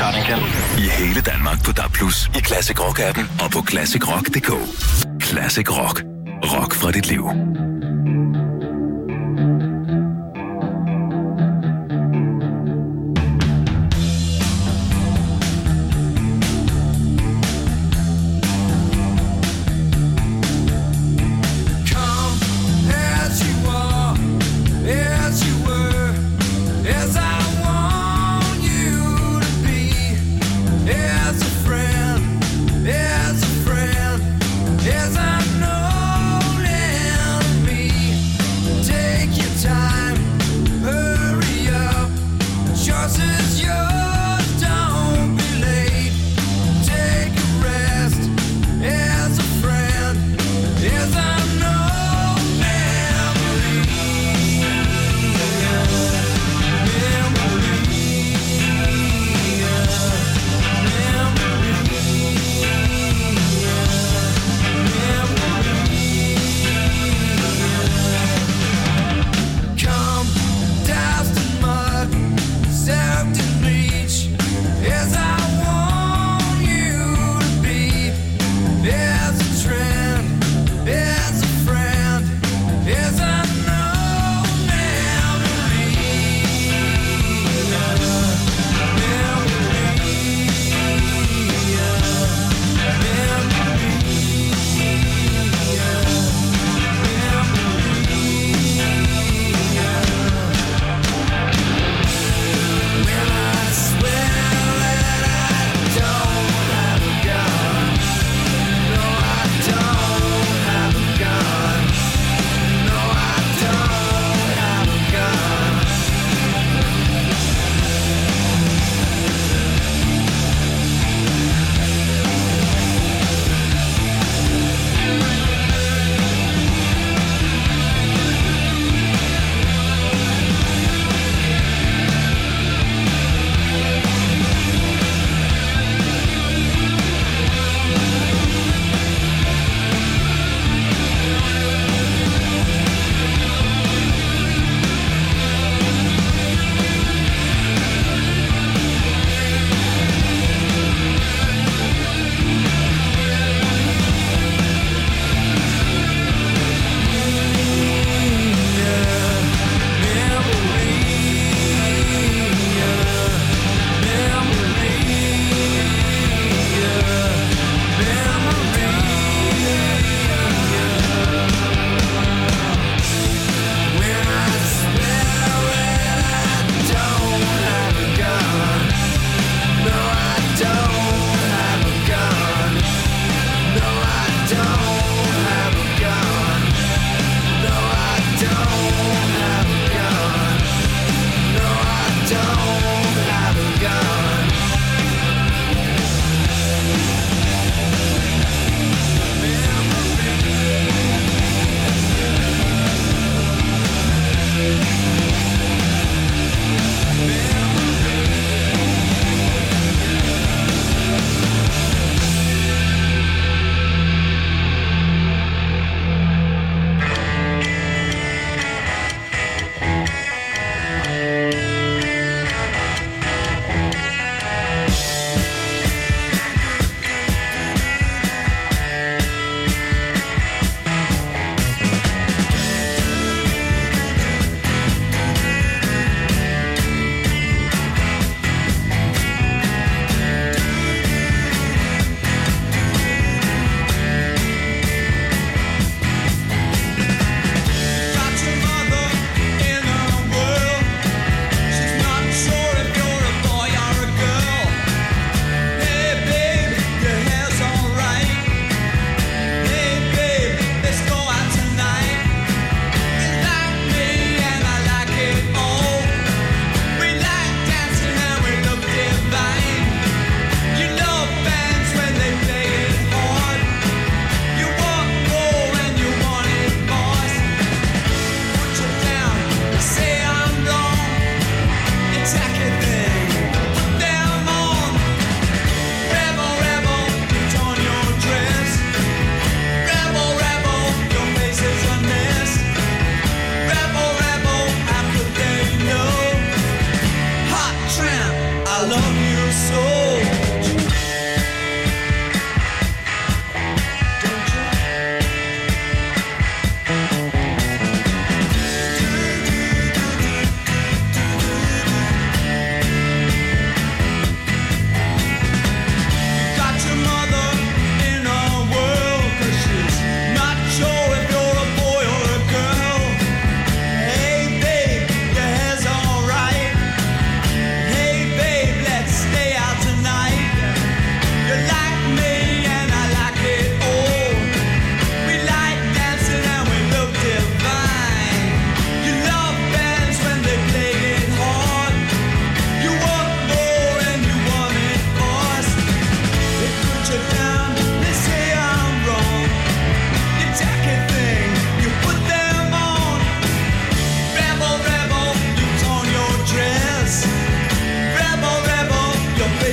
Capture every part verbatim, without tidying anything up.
tager den, Ken. I hele Danmark på D A B plus, i Classic Rock-appen og på classic rock punktum d k. Classic Rock. Rock fra dit liv. As a friend, as I know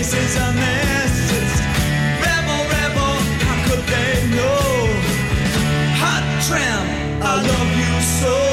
faces a mess. It's rebel, rebel, how could they know? Hot tramp, I love you so.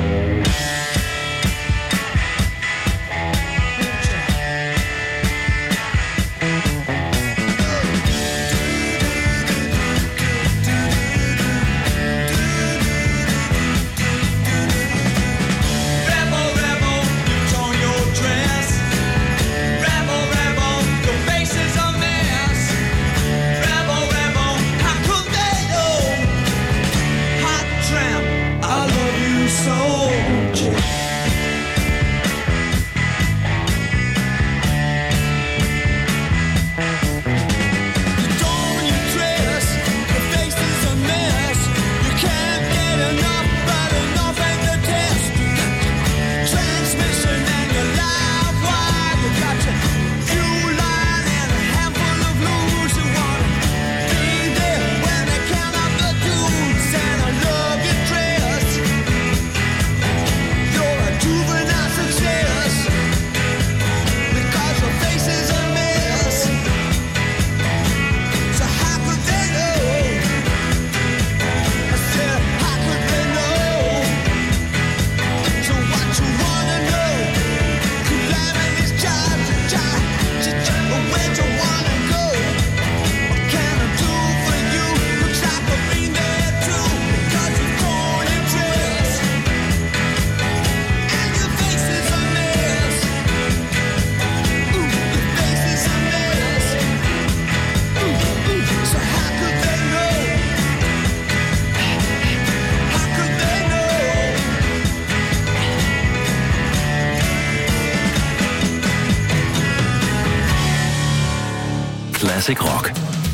Classic Rock.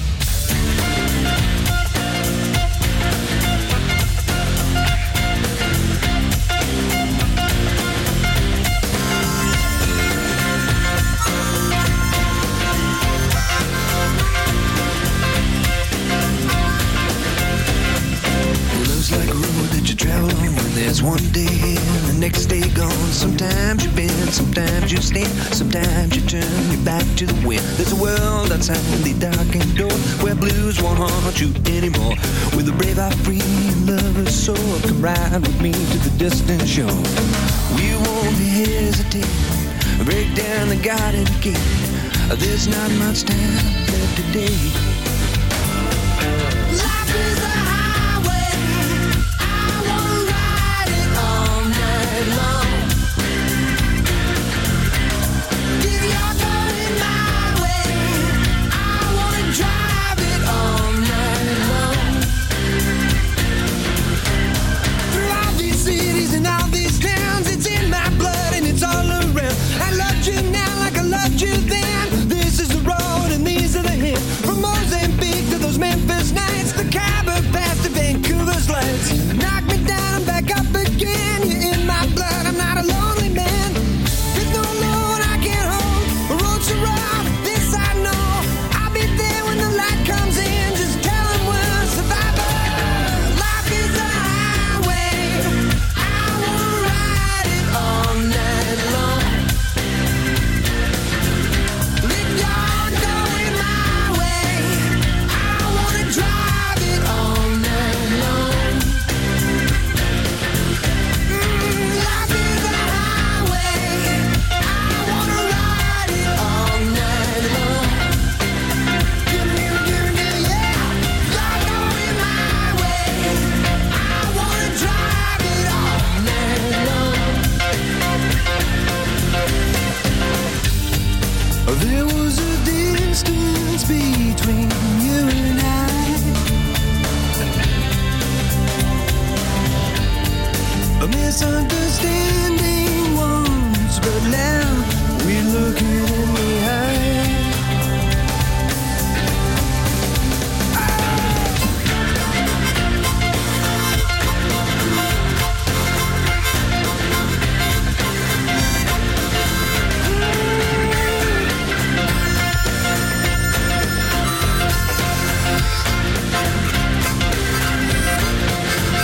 There's one day here, the next day gone. Sometimes you bend, sometimes you stand, sometimes you turn your back to the wind. There's a world outside the darkened door where blues won't haunt you anymore. With a brave heart, free and lover's soul, come ride with me to the distant shore. We won't hesitate, break down the garden gate. There's not much time left today. Life is a highway, I wanna ride it all night long. If you're going my way, I wanna drive it all night long. Through all these cities and all these towns, it's in my blood and it's all around. I loved you now like I loved you then. This is the road and these are the hits. From Mozambique to those Memphis nights, the Khyber Pass to Vancouver's lights. Knock me down, I'm back up again. You're in my blood, I'm not a lonely man. There's no load I can't hold, a road so rough, this I know. I'll be there when the light comes in, just tell them we're survivors. Life is a highway, I wanna ride it all night long. If you're going my way, I wanna drive it all night long. Mm, life is a highway, I wanna ride it all night long. Give me, give me, give me, yeah. You're going my way, I wanna drive it all night long. There was a distance between you and I, a misunderstanding once, but now we're looking in the eye.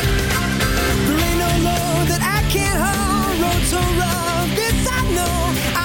There ain't no load that I can't hold, road so rough, this I know.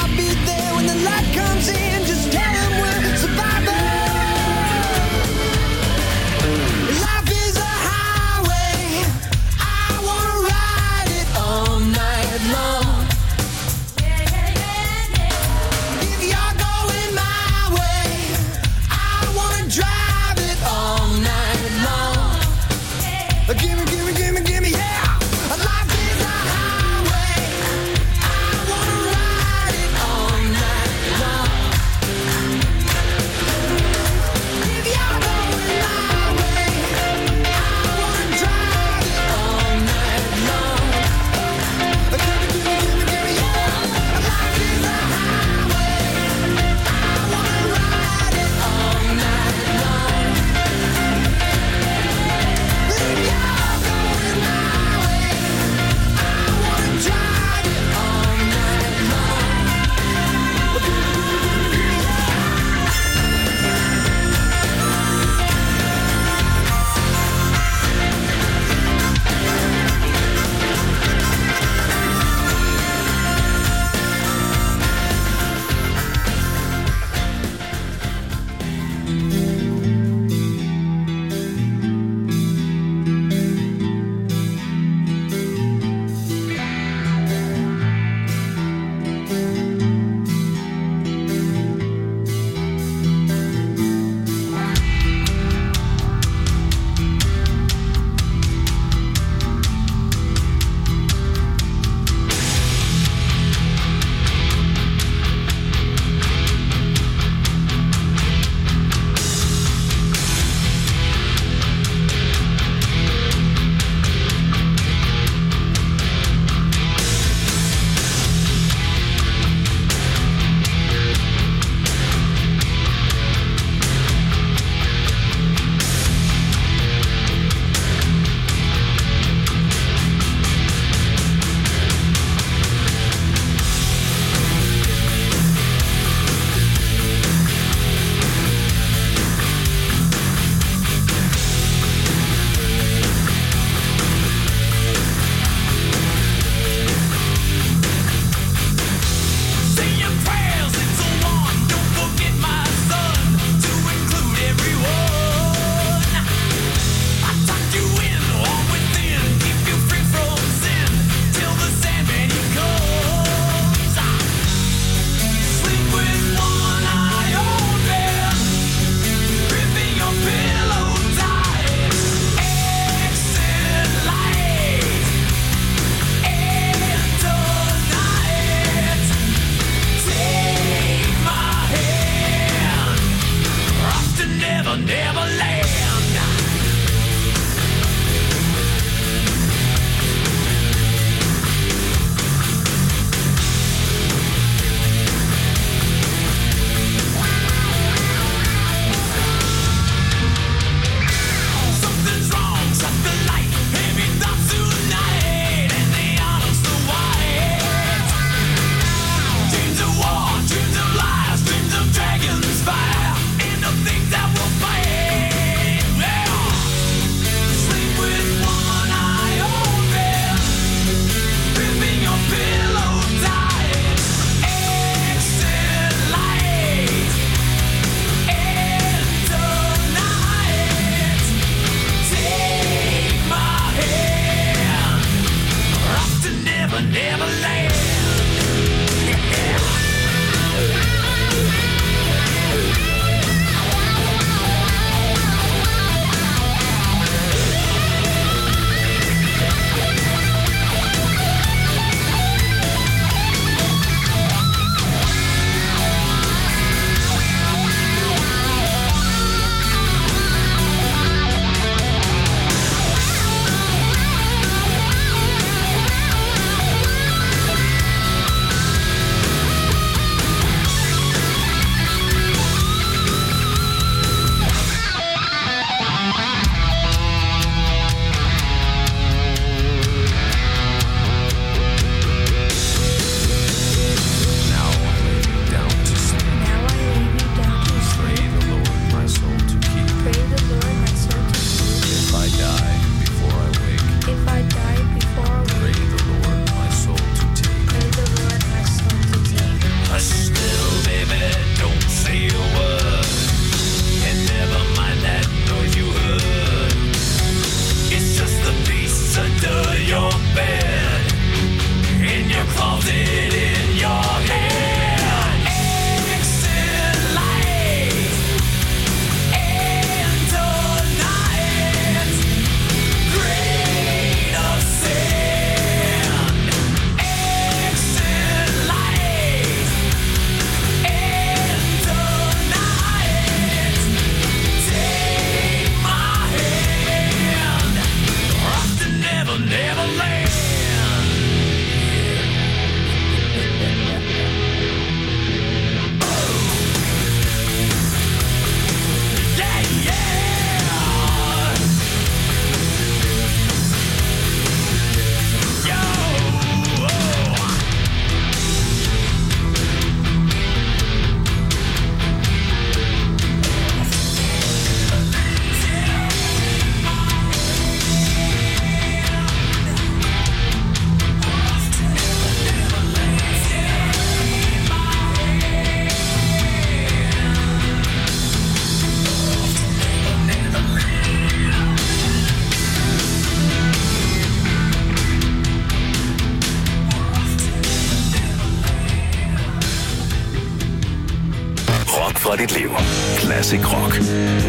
dit liv. Classic Rock.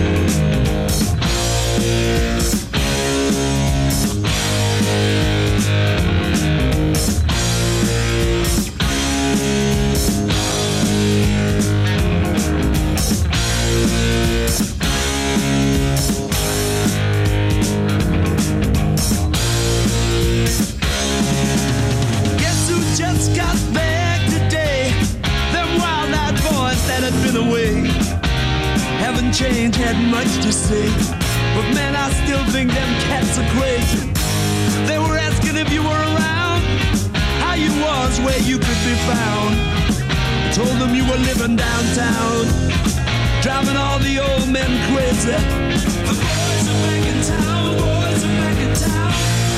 Change had much to say, but man, I still think them cats are crazy. They were asking if you were around, how you was, where you could be found. I told them you were living downtown, driving all the old men crazy. The boys are back in town, the boys are back in town.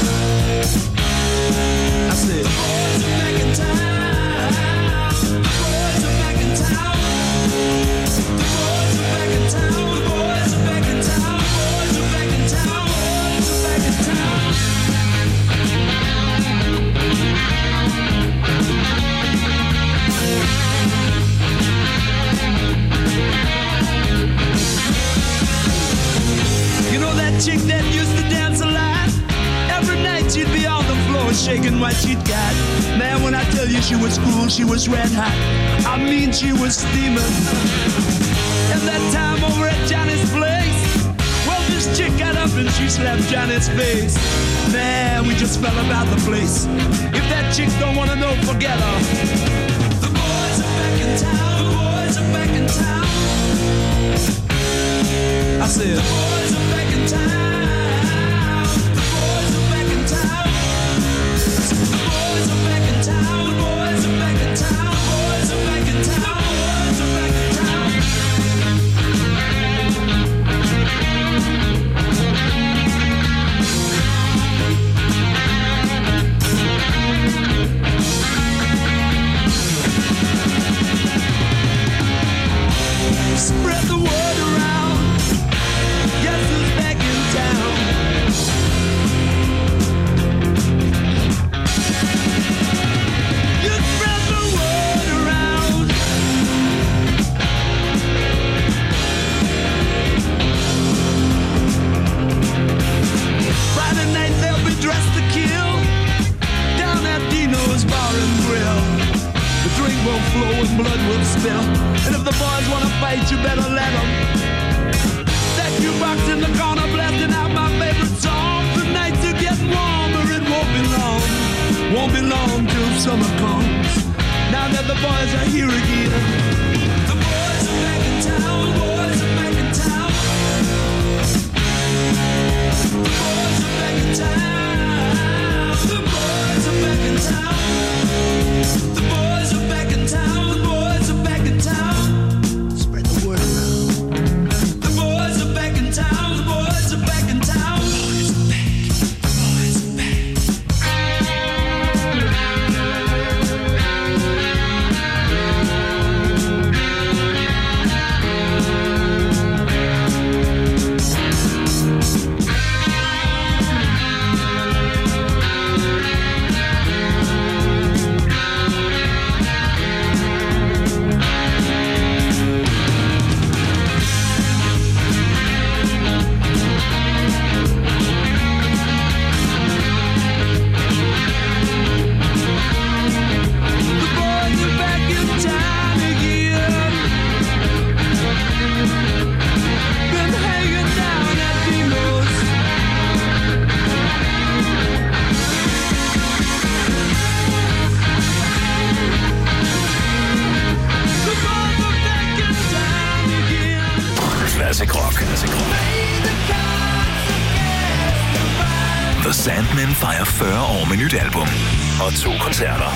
I said, the boys are back in town, the boys are back in town. The boys are back in town. The boys are back in town. Boys are back in town. Boys are back in town. You know that chick that used to dance a lot? Every night she'd be on the floor shaking what she'd got. Man, when I tell you she was cool, she was red hot. I mean, she was steaming. And that time over at Johnny's place, well, this chick got up and she slapped Johnny's face. Man, we just fell about the place. If that chick don't wanna know, forget her. The boys are back in town. The boys are back in town. I said, the boys are back in town. The boys are back in town. The boys are back in town. The boys are back in town. The boys are back in town. The boys are back in town. Spread the word around. Guess who's back in town? You spread the word around. Friday night they'll be dressed to kill down at Dino's Bar and Grill. The drink will flow and blood will spill. And if the boys wanna fight, you better let them. That jukebox in the corner blasting out my favorite song. The nights are getting warmer, it won't be long. Won't be long till summer comes. Now that the boys are here again. The boys are back in town, the boys are back in town. The boys are back in town. The boys are back in town. The boys are back in town. The boys are back in town. Spread the word around. The boys are back in town. The boys are back in town. The boys are back. The boys are back. Classic Rock. The Sandmen fejrer fyrre år med nyt album og to koncerter.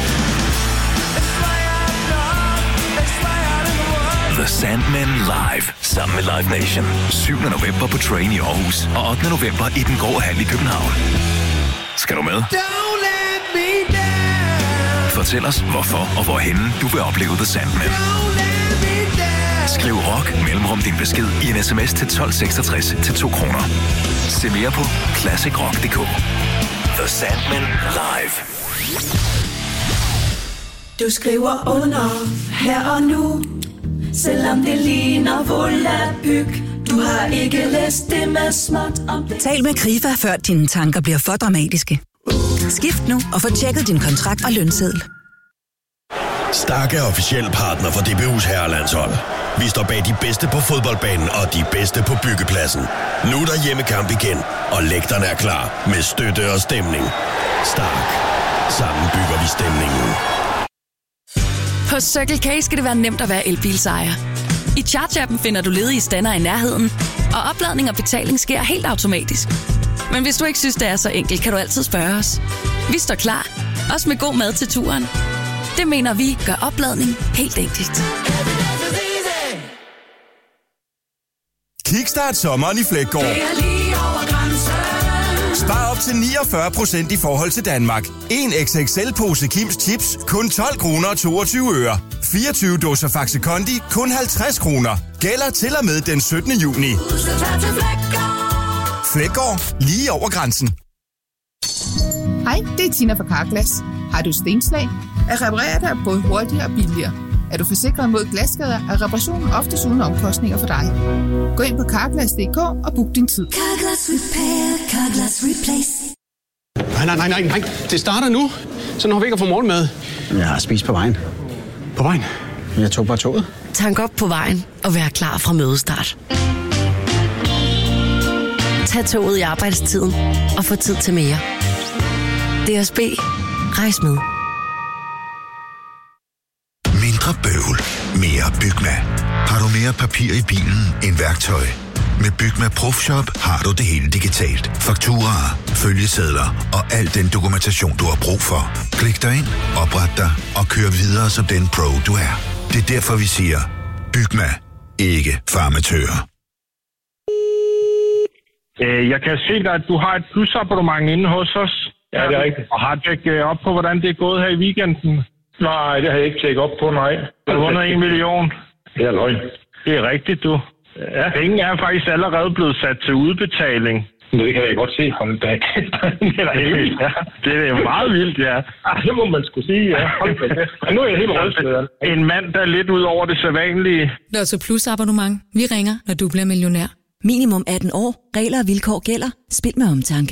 The Sandmen Live sammen med Live Nation. syvende november på Train i Aarhus og ottende november i Den Grå Hal i København. Skal du med? Fortæl os, hvorfor og hvorhenne du vil opleve The Sandmen. Skriv rock mellemrum din besked i en sms til tolv seksogtres til to kroner. Se mere på classic rock punktum d k. The Sandmen Live. Du skriver under her og nu. selvom det ligner volapyk. Du har ikke læst det med småt om det. Tal med Krifa, før dine tanker bliver for dramatiske. Skift nu og få tjekket din kontrakt og lønseddel. Stark er officiel partner for D B U's herrelandshold. Vi står bag de bedste på fodboldbanen og de bedste på byggepladsen. Nu er der hjemmekamp igen, og lægterne er klar med støtte og stemning. Stark. Sammen bygger vi stemningen. På Circle K skal det være nemt at være elbilsejer. I Charge-appen finder du ledige stander i nærheden, og opladning og betaling sker helt automatisk. Men hvis du ikke synes, det er så enkelt, kan du altid spørge os. Vi står klar, også med god mad til turen. Det mener vi gør opladning helt enkelt. Kickstart sommeren i Fleggaard. Spar op til niogfyrre procent i forhold til Danmark. En X X L-pose Kims Chips, kun tolv kroner og toogtyve øre. fireogtyve dåser Faxe Kondi, kun halvtreds kroner. Gælder til og med den syttende juni. Fleggaard, lige over grænsen. Hej, det er Tina fra Carglass. Har du stenslag? At reparere dig både hurtigere og billigere. Er du forsikret mod glasskader, er reparationen oftest uden omkostninger for dig. Gå ind på carglass punktum d k og book din tid. Carglass Repair, Carglass Replace. Nej, nej, nej, nej, det starter nu. Så når vi ikke at få morgenmad. Jeg har spist på vejen. På vejen? Jeg tog bare toget. Tank op på vejen og vær klar fra mødestart. Tag toget i arbejdstiden og få tid til mere. D S B. Rejs med. Mindre bøvl. Mere Bygma. Har du mere papir i bilen end værktøj? Med Bygma Profshop har du det hele digitalt. Fakturaer, følgesedler og al den dokumentation, du har brug for. Klik dig ind, opret dig og kør videre som den pro, du er. Det er derfor, vi siger, Bygma. Ikke farmatører. Jeg kan se dig, at du har et plusabonnement inde hos os. Ja, det er rigtigt. Og har tjekket op på, hvordan det er gået her i weekenden? Nej, det har jeg ikke tjekket op på, nej. Du har vundet en million. Det er løgn. Det er rigtigt, du. Ja. Penge er faktisk allerede blevet sat til udbetaling. Men det kan jeg godt se fra den dag. Det er helt vildt. Ja, det er meget vildt, ja. Ah, det må man skulle sige, ja. Men nu er jeg helt rystet. En mand, der er lidt ud over det sædvanlige. Lotto Plus abonnement. Vi ringer, når du bliver millionær. Minimum atten år. Regler og vilkår gælder. Spil med omtanke.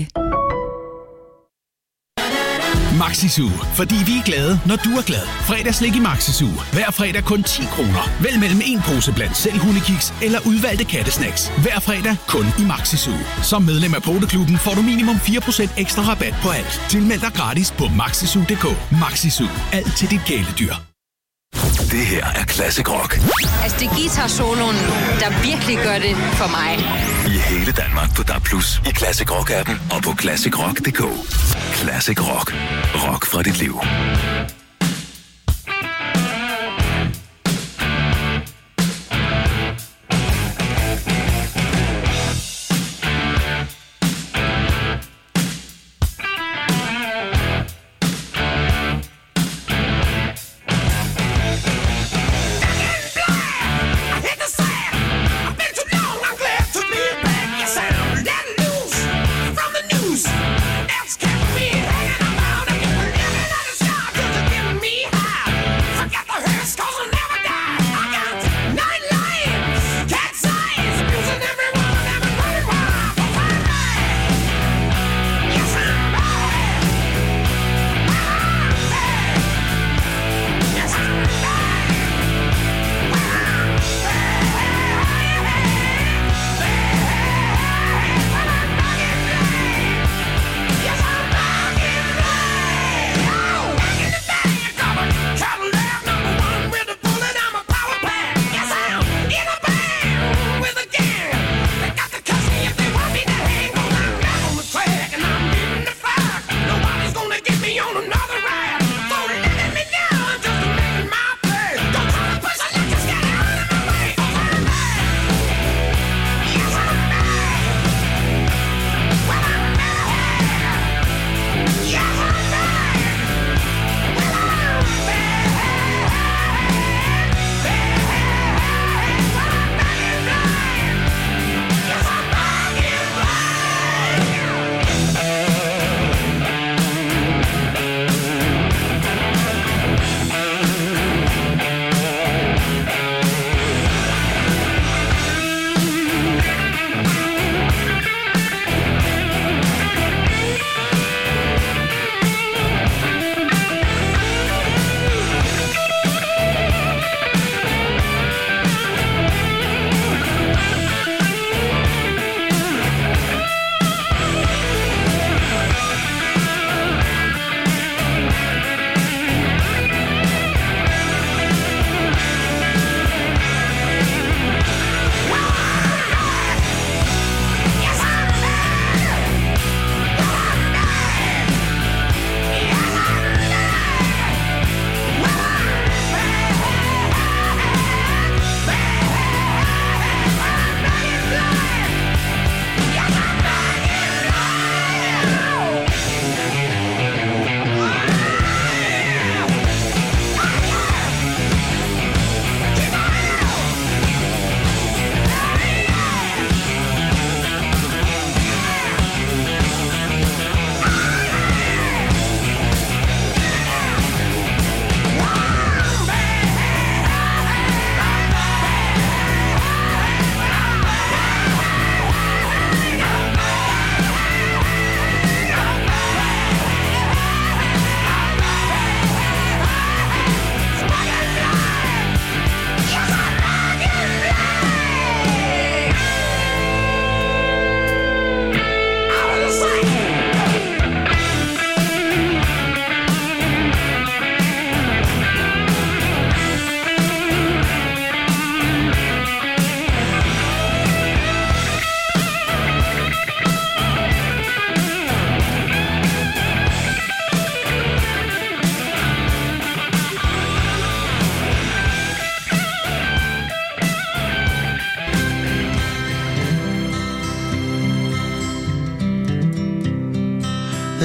Maxisu, fordi vi er glade, når du er glad. Fredagslik i Maxisu. Hver fredag kun ti kroner. Vælg mellem en pose blandt selv hundekiks eller udvalgte kattesnacks. Hver fredag kun i Maxisu. Som medlem af Poteklubben får du minimum fire procent ekstra rabat på alt. Tilmeld dig gratis på maxisu punktum d k. Maxisu. Alt til dit kæledyr. Det her er Classic Rock. Altså, det er guitar-soloen, der virkelig gør det for mig. I hele Danmark på D A B plus, i Classic Rock-appen og på classic rock punktum d k. Classic Rock. Rock fra dit liv. From the news, that's kept me hanging around. I keep living on the sky.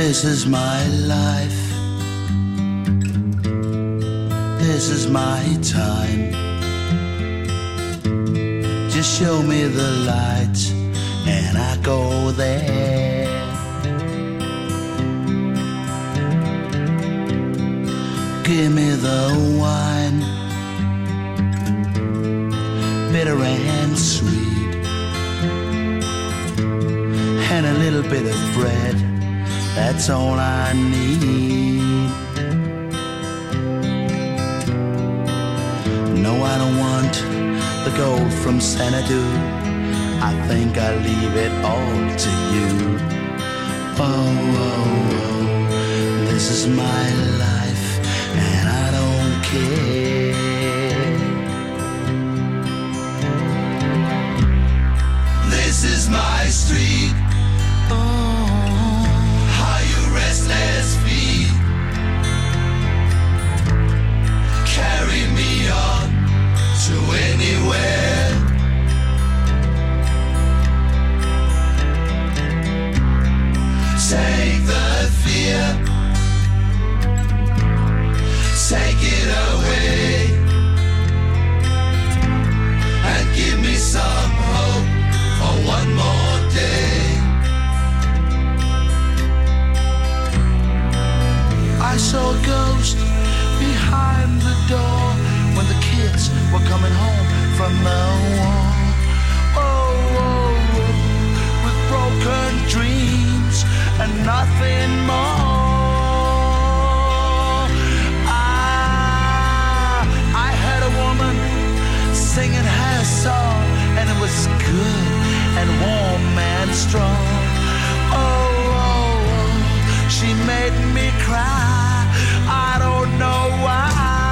This is my life. This is my time. Just show me the light and I go there. Give me the wine, bitter and sweet, and a little bit of bread, that's all I need. No, I don't want the gold from Xanadu, I think I'll leave it all to you. Oh, oh, oh, this is my life and I don't care. This is my street. Oh, are you restless feet? Carry me on to anywhere. Take the fear, take it away, and give me some hope for one more day. I saw a ghost behind the door when the kids were coming home from the war. Oh, oh, oh, with broken dreams and nothing more. Ah, I heard a woman singing her song, and it was good and warm and strong. Oh, oh, oh, she made me cry. I don't know why.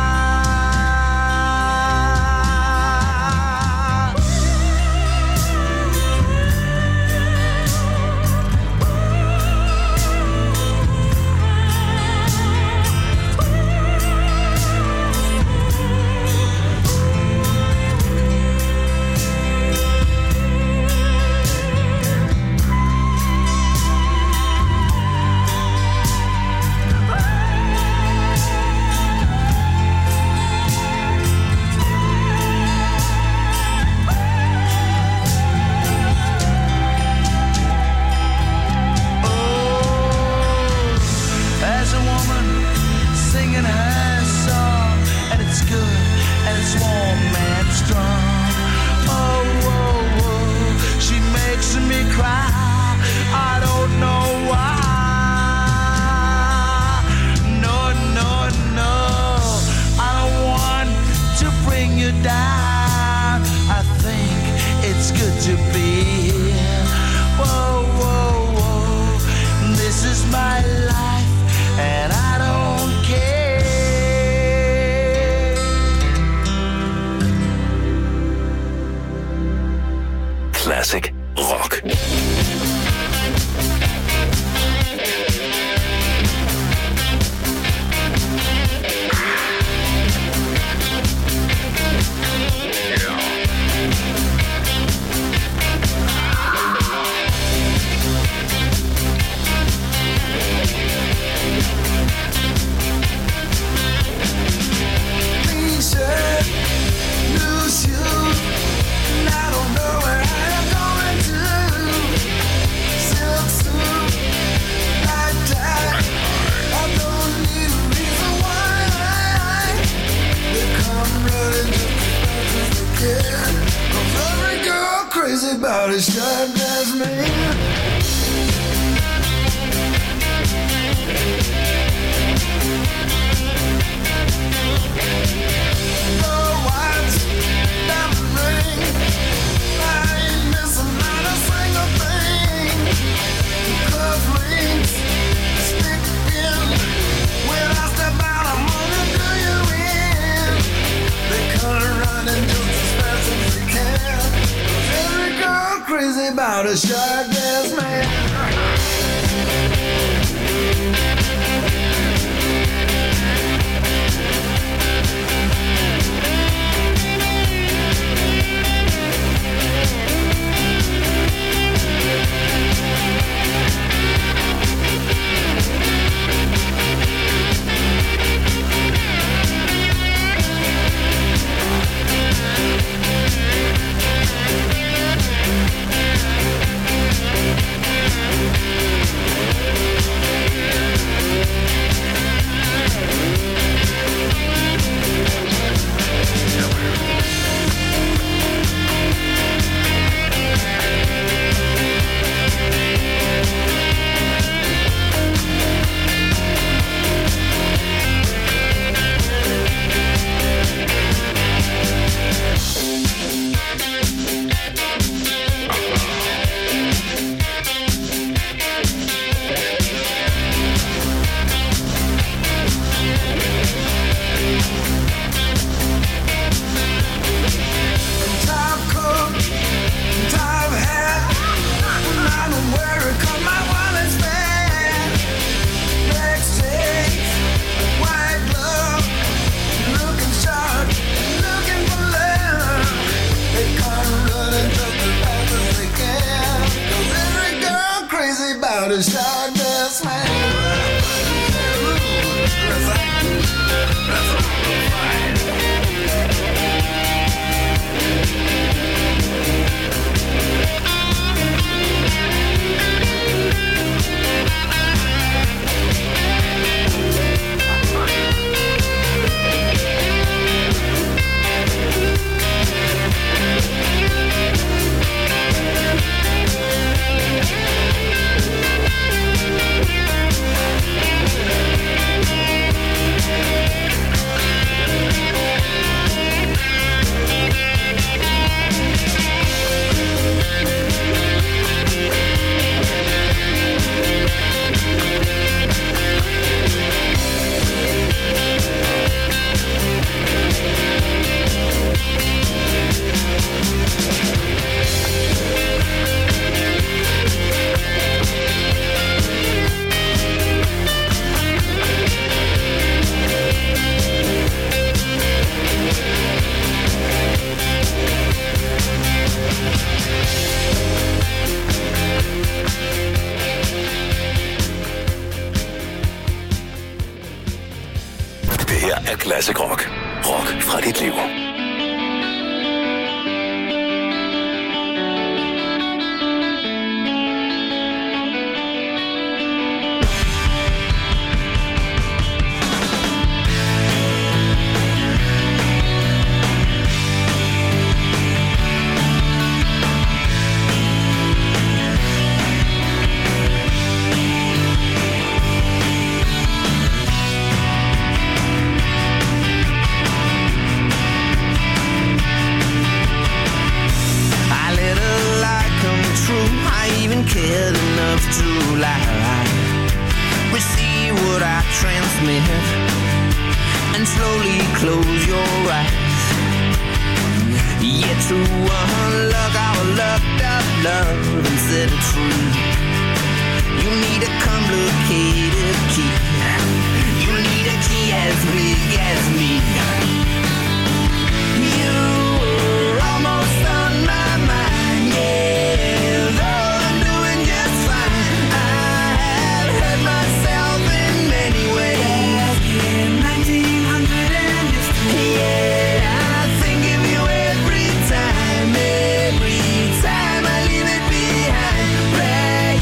Classic rock. About as sharp as me. No watch, diamond ring, I ain't missing not a single thing. Cuff links, stick in. When I step out, I'm gonna do you in. They come running just as fast as they can. Every girl crazy about a sharp-ass man. But it sure does hang. Classic Rock. Rock fra dit liv. Every time I leave it behind, pray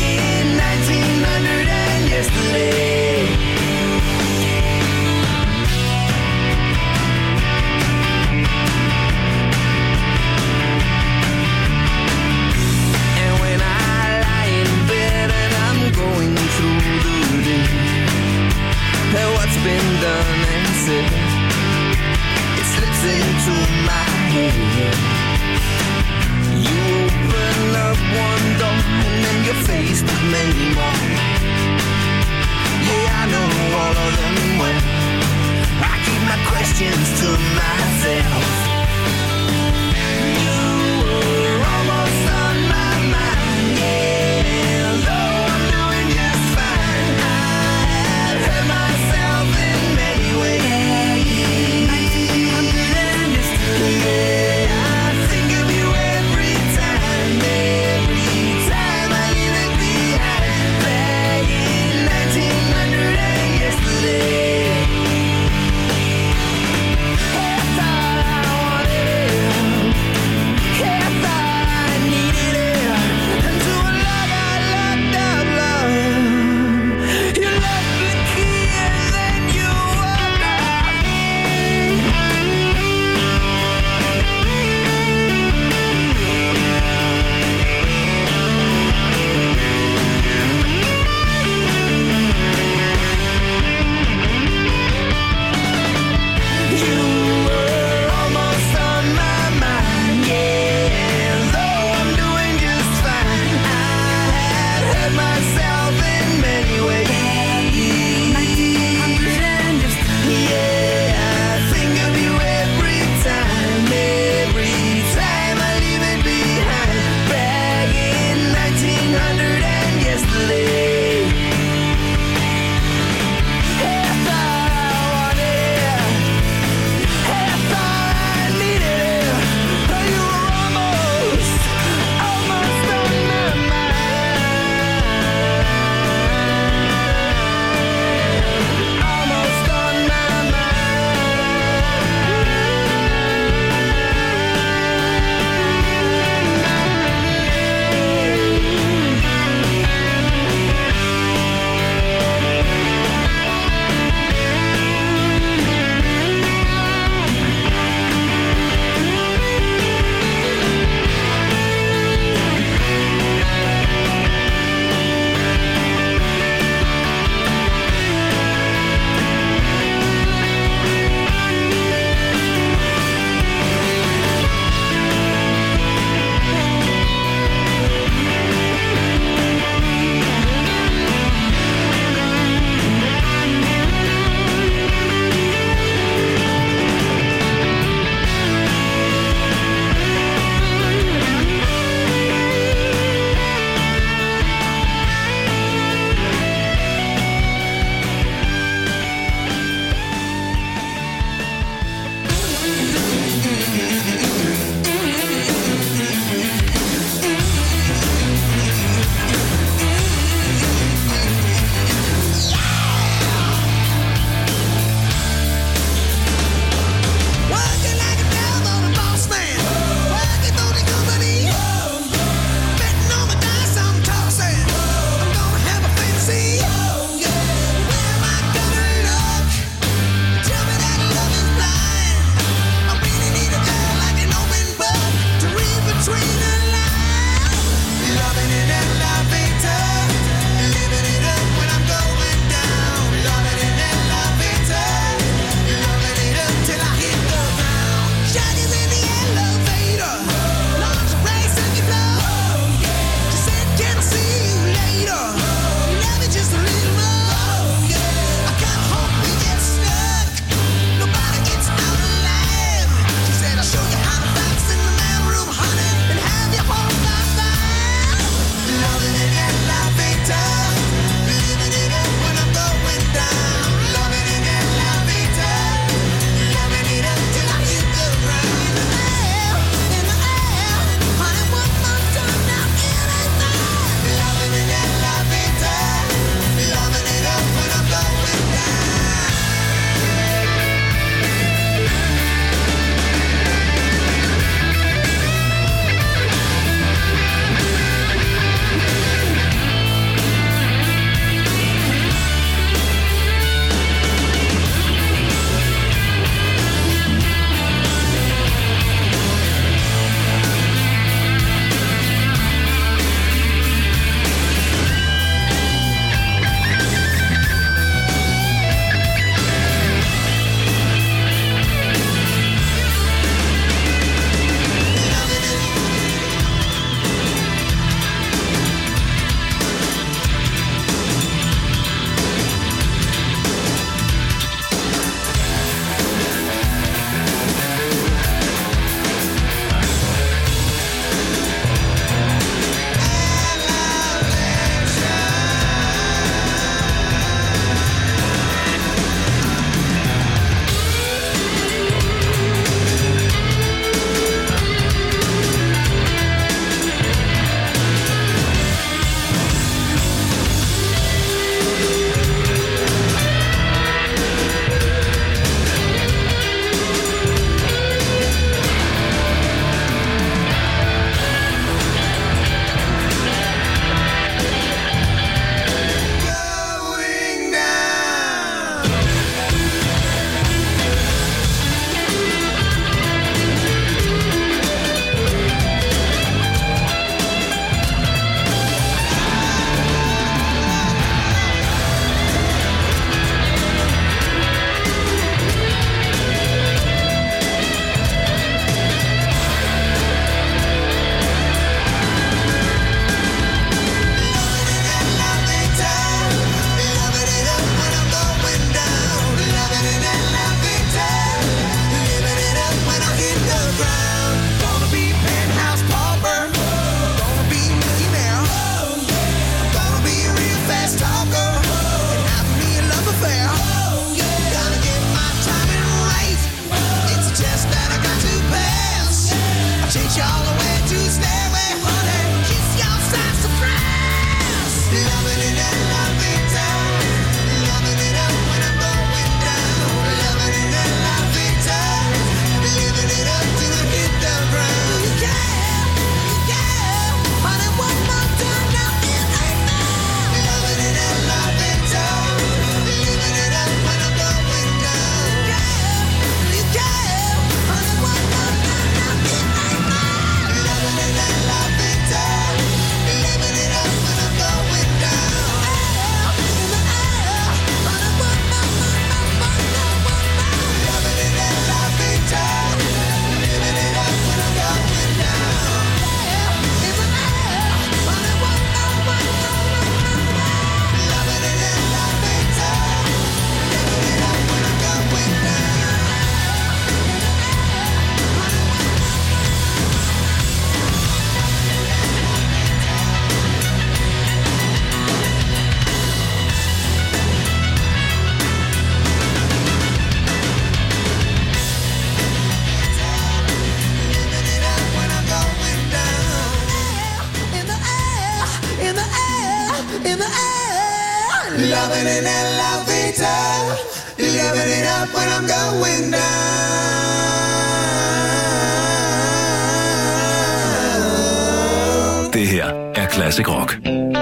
in the air. Loving in elevator. Living it up when I'm going down. Det her er Classic Rock.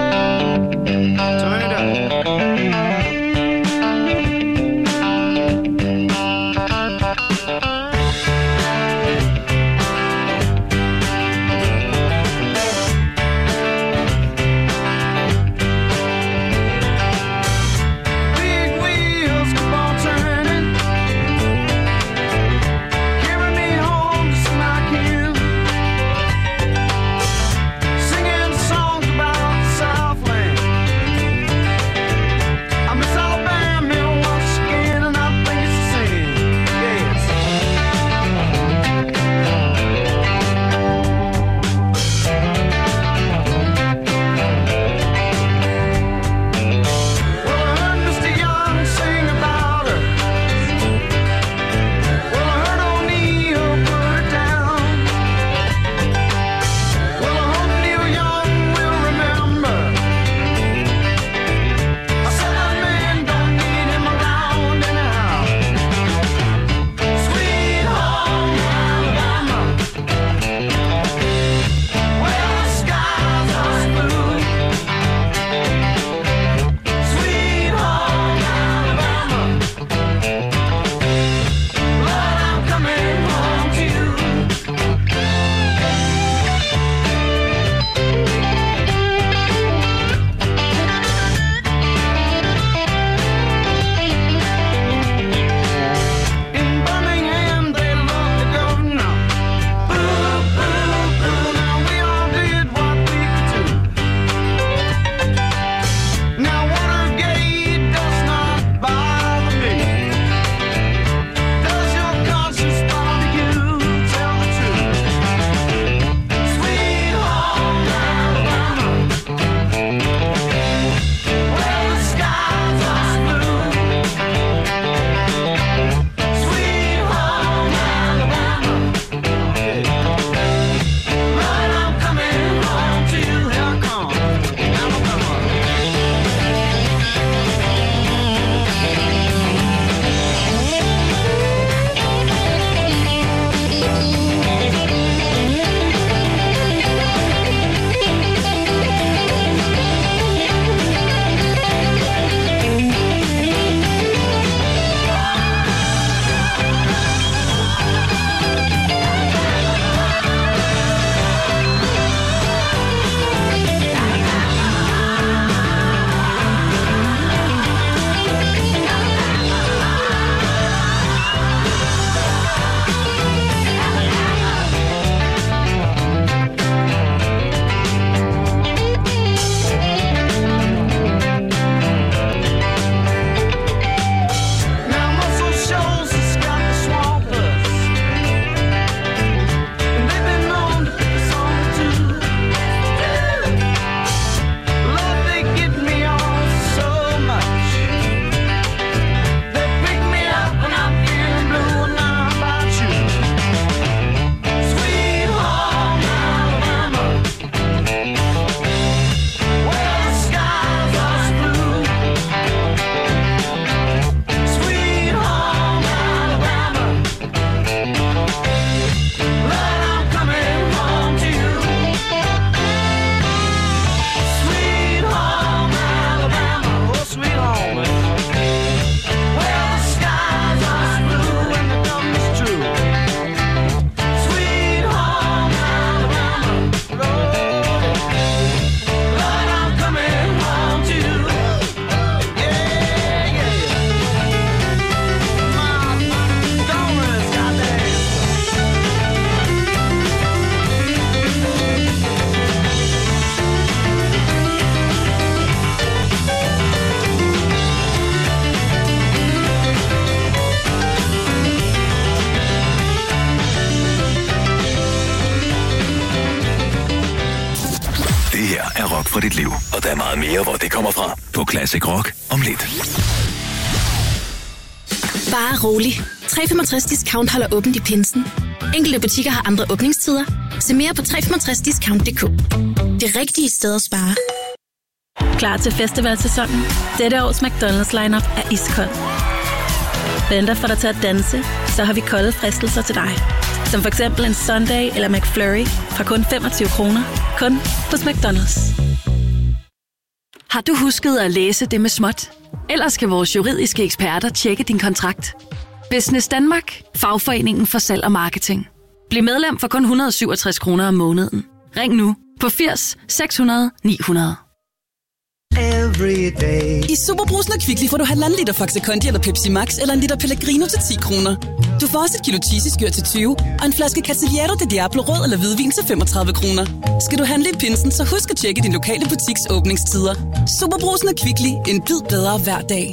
rock for dit liv. Og der er meget mere, hvor det kommer fra. På Classic Rock om lidt. Bare rolig. tre komma femogtres Discount holder åbent i pinsen. Enkelte butikker har andre åbningstider. Se mere på tre komma femogtres discount punktum d k. Det rigtige sted at spare. Klar til festivalsæsonen? Dette års McDonald's lineup er iskold. Venter for dig til at danse, så har vi kolde fristelser til dig. Som for eksempel en Sundae eller McFlurry fra kun femogtyve kroner. Kun hos McDonald's. Har du husket at læse det med småt? Ellers skal vores juridiske eksperter tjekke din kontrakt. Business Danmark. Fagforeningen for salg og marketing. Bliv medlem for kun et hundrede og syvogtres kroner om måneden. Ring nu på firs seks hundrede ni hundrede. I Superbrugsen og Kvickly får du halvanden liter Faxe Kondi eller Pepsi Max eller en liter Pellegrino til ti kroner. Du får også et kilo cheesy-skyr til tyve og en flaske Cavaliere de Diablo rød eller hvidvin til femogtredive kroner. Skal du handle i pinsen, så husk at tjekke din lokale butiks åbningstider. Superbrugsen og Kvickly. En bid bedre hver dag.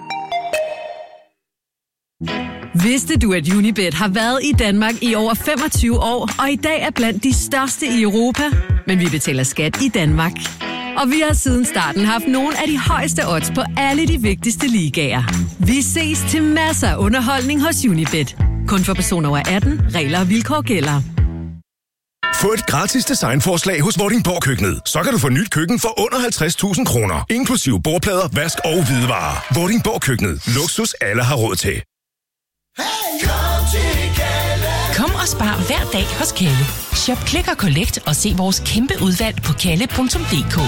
Vidste du, at Unibet har været i Danmark i over femogtyve år, og i dag er blandt de største i Europa? Men vi betaler skat i Danmark. Og vi har siden starten haft nogle af de højeste odds på alle de vigtigste ligaer. Vi ses til masser af underholdning hos Unibet. Kun for personer over atten. Regler og vilkår gælder. Få et gratis designforslag hos Vordingborg Køkkenet. Så kan du få nyt køkken for under halvtreds tusind kroner. Inklusive bordplader, vask og hvidevarer. Vordingborg Køkkenet. Luksus alle har råd til. Kom og spar hver dag hos Kalle. Shop Click og Collect og se vores kæmpe udvalg på kalle punktum d k.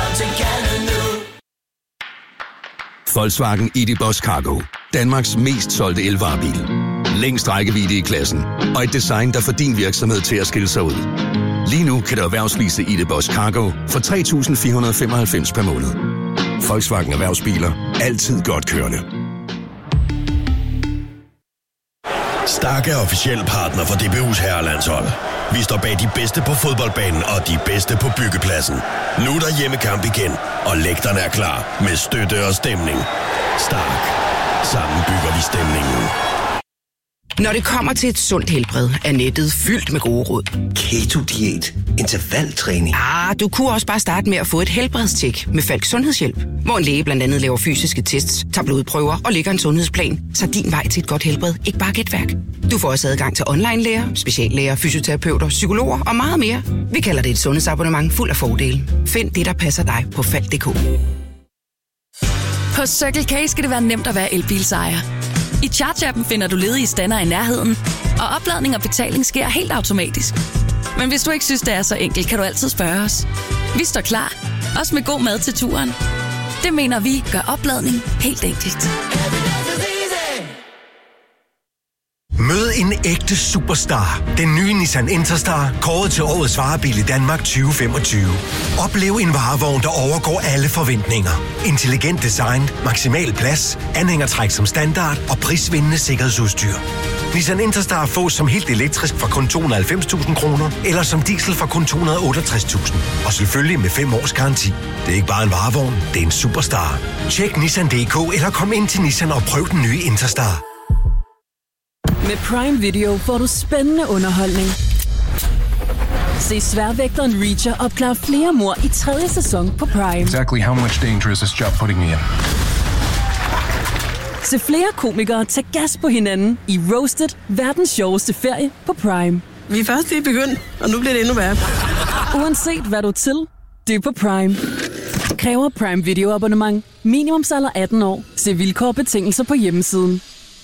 Volkswagen I D Buzz Cargo. Danmarks mest solgte elvarebil. Længst rækkevidde i klassen. Og et design, der får din virksomhed til at skille sig ud. Lige nu kan du erhvervslease I D Buzz Cargo for tre tusind fire hundrede og femoghalvfems per måned. Volkswagen Erhvervsbiler. Altid godt kørende. Stark er officiel partner for D B U's herrelandshold. Vi står bag de bedste på fodboldbanen og de bedste på byggepladsen. Nu er der hjemmekamp igen, og lægterne er klar med støtte og stemning. Stark. Sammen bygger vi stemningen. Når det kommer til et sundt helbred, er nettet fyldt med gode råd. Keto-diæt, intervaltræning. Ah, du kunne også bare starte med at få et helbredstjek med Falk Sundhedshjælp, hvor en læge blandt andet laver fysiske tests, tager blodprøver og lægger en sundhedsplan, så din vej til et godt helbred ikke bare gætværk. Du får også adgang til online-læger, speciallæger, fysioterapeuter, psykologer og meget mere. Vi kalder det et sundhedsabonnement fuld af fordele. Find det, der passer dig på falk punktum d k. På Circle K skal det være nemt at være elbilsejer. I Charge-appen finder du ledige stander i nærheden, og opladning og betaling sker helt automatisk. Men hvis du ikke synes, det er så enkelt, kan du altid spørge os. Vi står klar, også med god mad til turen. Det mener vi gør opladning helt enkelt. Mød en ægte superstar. Den nye Nissan Interstar, kåret til årets varebil i Danmark tyve femogtyve. Oplev en varevogn, der overgår alle forventninger. Intelligent design, maksimal plads, anhængertræk som standard og prisvindende sikkerhedsudstyr. Nissan Interstar fås som helt elektrisk fra kun to hundrede og halvfems tusind kroner, eller som diesel fra kun to hundrede og otteogtres tusind. Og selvfølgelig med fem års garanti. Det er ikke bare en varevogn, det er en superstar. Tjek Nissan punktum d k eller kom ind til Nissan og prøv den nye Interstar. Med Prime Video får du spændende underholdning. Se sværvægteren Reacher opklare flere mord i tredje sæson på Prime. Exactly how much danger is this job putting me in? Se flere komikere tage gas på hinanden i Roasted, verdens sjoveste ferie på Prime. Vi er først lige begyndt, og nu bliver det endnu værre. Uanset hvad du er til, det er på Prime. Kræver Prime Video abonnement. Minimumsalder atten år. Se vilkår og betingelser på hjemmesiden.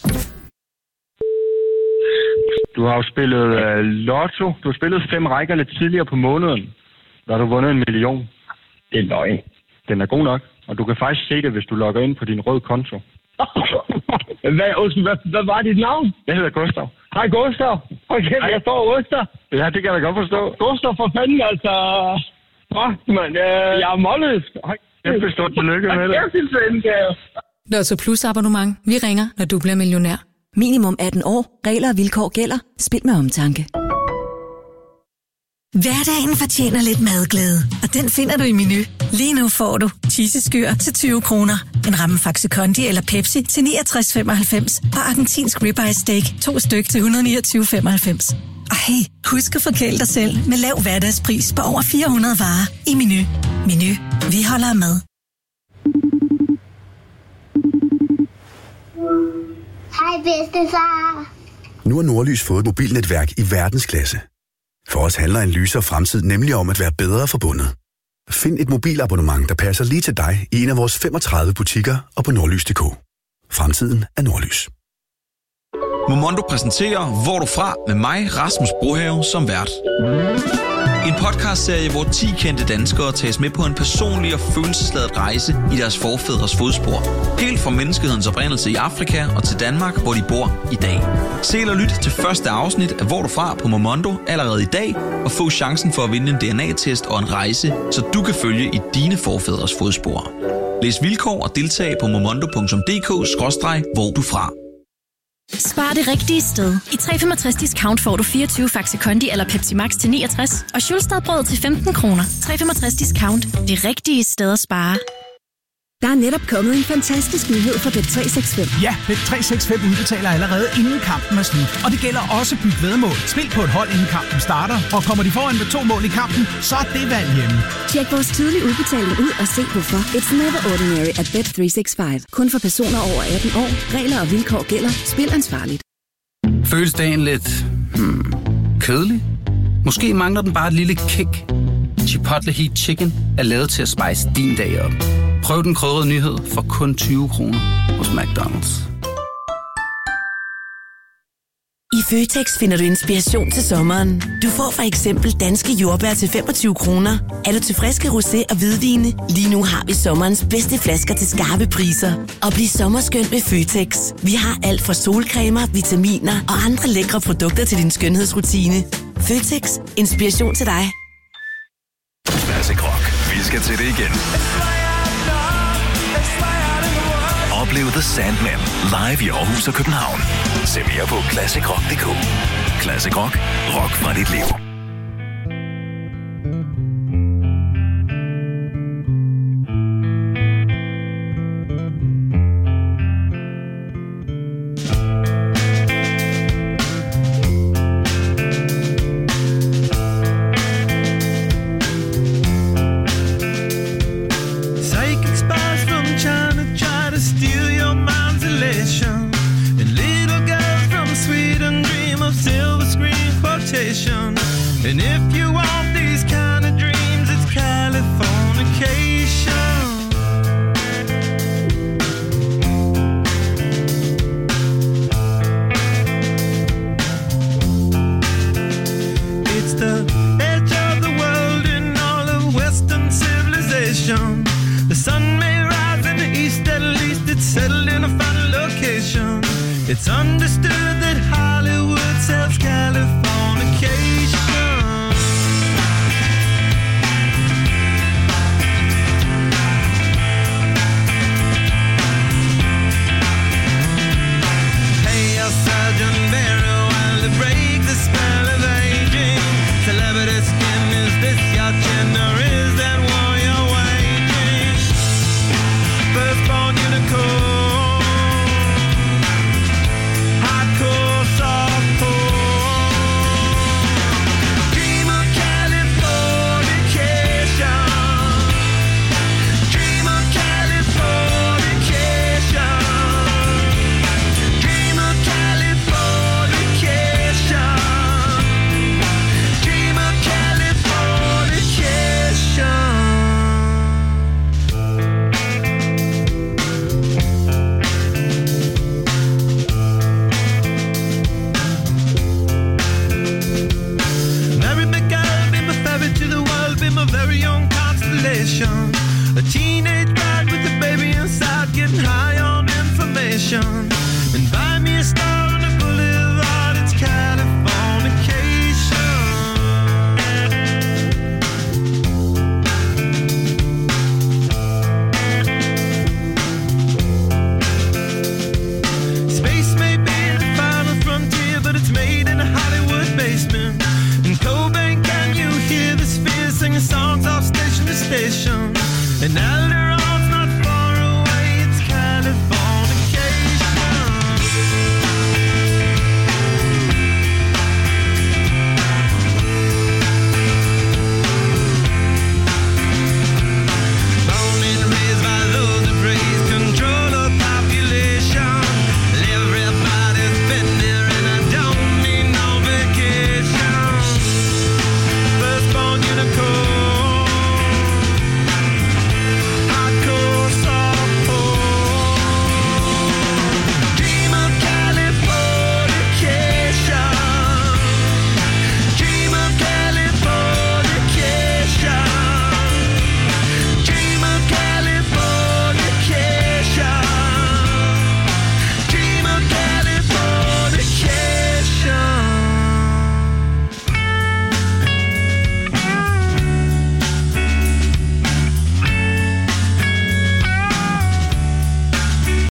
Du har jo spillet uh, lotto. Du har spillet fem rækker lidt tidligere på måneden. Der har du vundet en million. Det er løgn. Den er god nok. Og du kan faktisk se det, hvis du logger ind på din røde konto. hvad, hvad, hvad var dit navn? Jeg hedder Gustav. Hej Gustav. Okay, jeg står Gustav. Ja, det kan jeg da godt forstå. Gustav, for fanden altså. Fuck, man. Øh, jeg er målløs. Jeg forstår tillykke med det. Lotto Plus abonnement. Vi ringer, når du bliver millionær. Minimum atten år. Regler og vilkår gælder. Spil med omtanke. Hverdagen fortjener lidt madglæde, og den finder du i Menu. Lige nu får du cheesy-skyr til tyve kroner, en ramme Faxe Kondi eller Pepsi til niogtres femoghalvfems og argentinsk ribeye steak to styk til et hundrede og niogtyve femoghalvfems. Og hey, husk at forkæle dig selv med lav hverdagspris på over fire hundrede varer i Menu. Menu. Vi holder af mad. Hej bedstefar. Nu har Nordlys fået et mobilnetværk i verdensklasse. For os handler en lysere fremtid nemlig om at være bedre forbundet. Find et mobilabonnement, der passer lige til dig i en af vores femogtredive butikker og på nordlys punktum d k. Fremtiden er Nordlys. Momondo præsenterer Hvor du fra med mig, Rasmus Brohave, som vært. En podcastserie, hvor ti kendte danskere tages med på en personlig og følelsesladet rejse i deres forfædres fodspor. Helt fra menneskehedens oprindelse i Afrika og til Danmark, hvor de bor i dag. Se eller lyt til første afsnit af Hvor du fra på Momondo allerede i dag, og få chancen for at vinde en D N A-test og en rejse, så du kan følge i dine forfædres fodspor. Læs vilkår og deltag på momondo punktum d k skråstreg hvor du fra. Spar det rigtige sted. I tre komma femogtres discount får du fireogtyve Faxe Kondi eller Pepsi Max til niogtres og Schulstadbrød til femten kroner. tre komma femogtres discount. Det rigtige sted at spare. Der er netop kommet en fantastisk nyhed fra Bet tre seks fem. Ja, Bet tre seks fem udbetaler allerede inden kampen er slut. Og det gælder også byt væddemål. Spil på et hold inden kampen starter, og kommer de foran med to mål i kampen, så er det valg hjemme. Tjek vores tidlige udbetaling ud og se hvorfor. It's never ordinary at Bet tre seks fem. Kun for personer over atten år. Regler og vilkår gælder. Spil ansvarligt. Føles dagen lidt hmm, kedelig? Måske mangler den bare et lille kick. Chipotle Heat Chicken er lavet til at spice din dag op. Prøv den krydrede nyhed for kun tyve kroner hos McDonald's. I Føtex finder du inspiration til sommeren. Du får for eksempel danske jordbær til femogtyve kroner. Er du til friske rosé og hvidvine? Lige nu har vi sommerens bedste flasker til skarpe priser. Og bliv sommerskøn med Føtex. Vi har alt fra solcremer, vitaminer og andre lækre produkter til din skønhedsrutine. Føtex. Inspiration til dig. Classic Rock. Vi skal til det igen. Oplev The Sandman live i Aarhus og København. Se mere på classic rock punktum d k. Classic Rock. Rock fra dit liv. And if you want these kind of dreams, it's Californication. It's the edge of the world in all of Western civilization. The sun may rise in the east, at least it's settled in a final location. It's understood that Hollywood sells Californication. A teenage bride with a baby inside, getting high on information. And buy me a star on the boulevard, it's Californication. Space may be the final frontier, but it's made in a Hollywood basement. In Cobain, can you hear the spheres singing songs off station to station? And now